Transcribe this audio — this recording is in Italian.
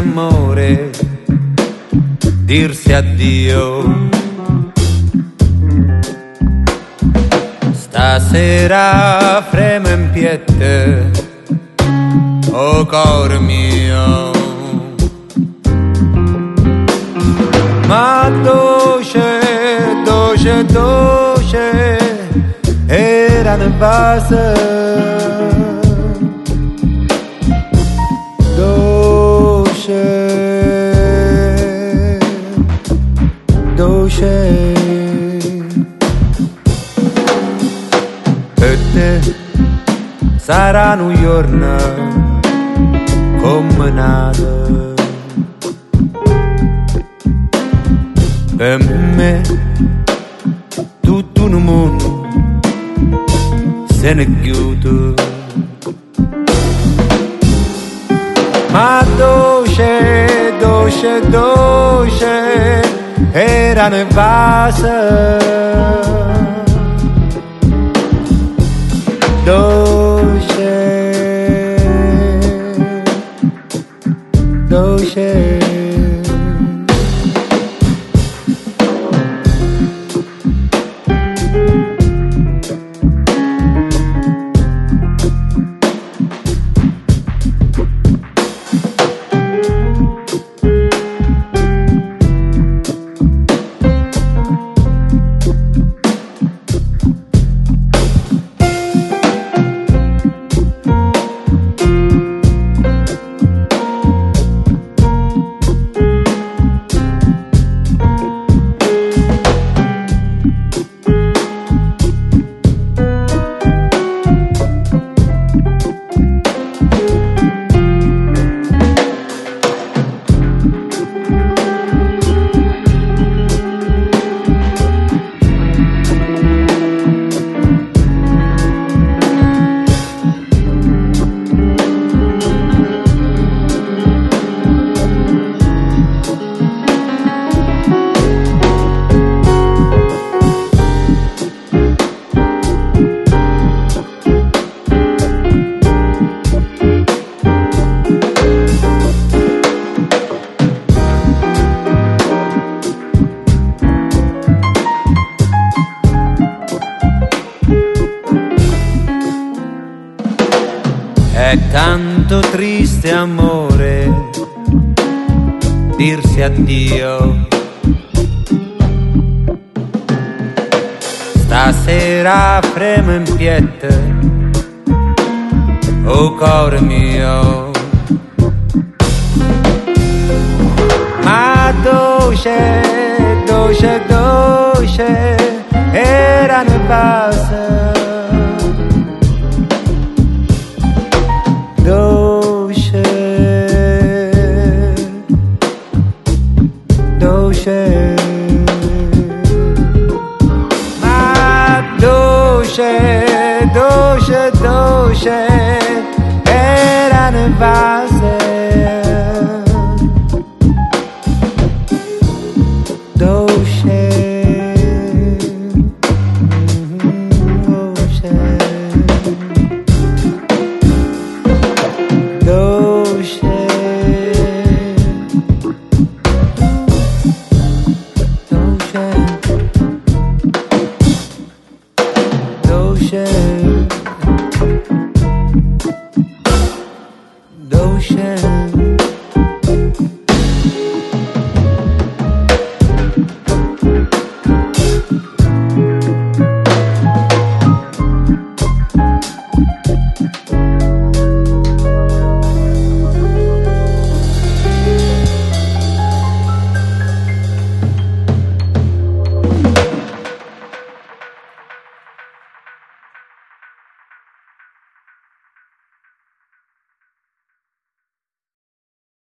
amore, dirsi addio. Stasera freme in piette, oh cor mio, ma dolce, dolce, dolce era nel vaso. Dolce per te sarà un giorno come nato, per me tutto un mondo se ne chiude. Ma dolce, dolce, dolce era nel vaso. Dolce, dolce. È tanto triste amore, dirsi addio. Stasera freme in piette, oh cuore mio. Ma dolce, dolce, dolce era nel vaso. Dolce, dolce, ma dolce, dolce, dolce era nel vaso.